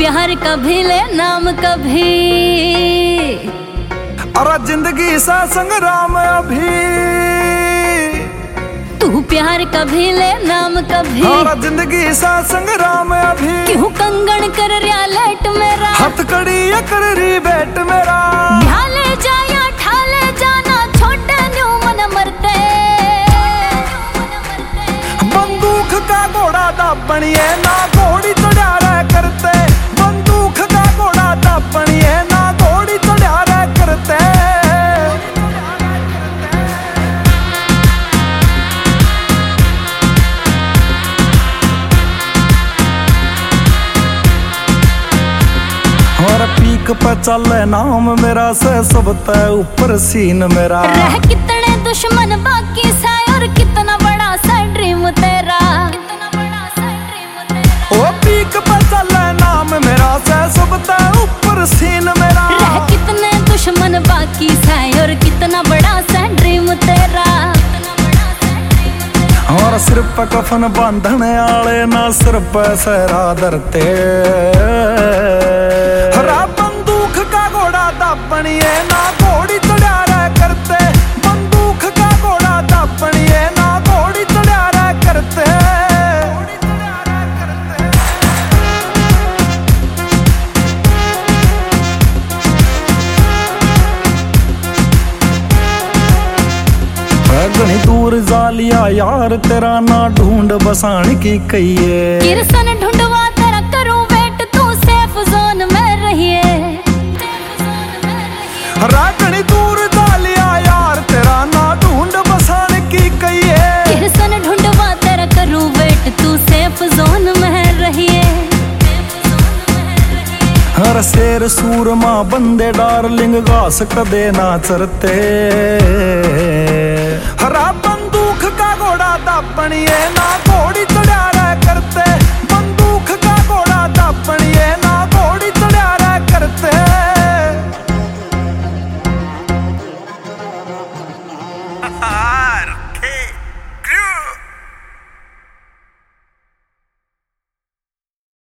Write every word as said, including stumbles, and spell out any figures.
प्यार कभी ले नाम कभी, अरे जिंदगी सा संग्राम अभी। तू प्यार कभी ले नाम कभी, अरे जिंदगी सा संग्राम अभी। क्यों कंगन कर रिया लेट मेरा, हथकड़ी कर री बैठ मेरा। ढाले जाया ठाले जाना छोटे न्यू मन मरते। बंदूक का घोड़ा दापणिए ना घोड़ी चढ़ा रहा करते। बंदूक का घोड़ा दापणिए ना घोड़ी चढ़ा रहा करते। और पीक पे चले नाम मेरा से सब तय ऊपर सीन मेरा। रह कितने दुश्मन बाकी सा और कितना बड़ा सा ड्रीम तेरा। ओ पीक पे चले नाम मेरा से सब तय ऊपर सीन मेरा। रह कितने दुश्मन बाकी सा और कितना बड़ा सा ड्रीम तेरा। और सिर पे कफन बांधने आले ना सिर पे सहरा धरते। हरा बंदूक का घोड़ा दापणिए ना घोड़ी चढ़ा रहा करते। बंदूक का घोड़ा दापणिए ना घोड़ी चढ़ा रहा करते। घनी दूर जालिया यार तेरा ना ढूंढ बसाने की कहिए। किरसन ढूंढवा तेरा करूं वेट तू सेफ जोन में रहिए। घनी दूर जालिया यार तेरा ना ढूंढ बसाने की कहिए। किरसन ढूंढवा तेरा करूं वेट तू सेफ जोन में रहिए। हर शेर सूरमा बंदे डार्लिंग घास कदे ना चरते। हरा बंदूक का घोड़ा दापणिए ना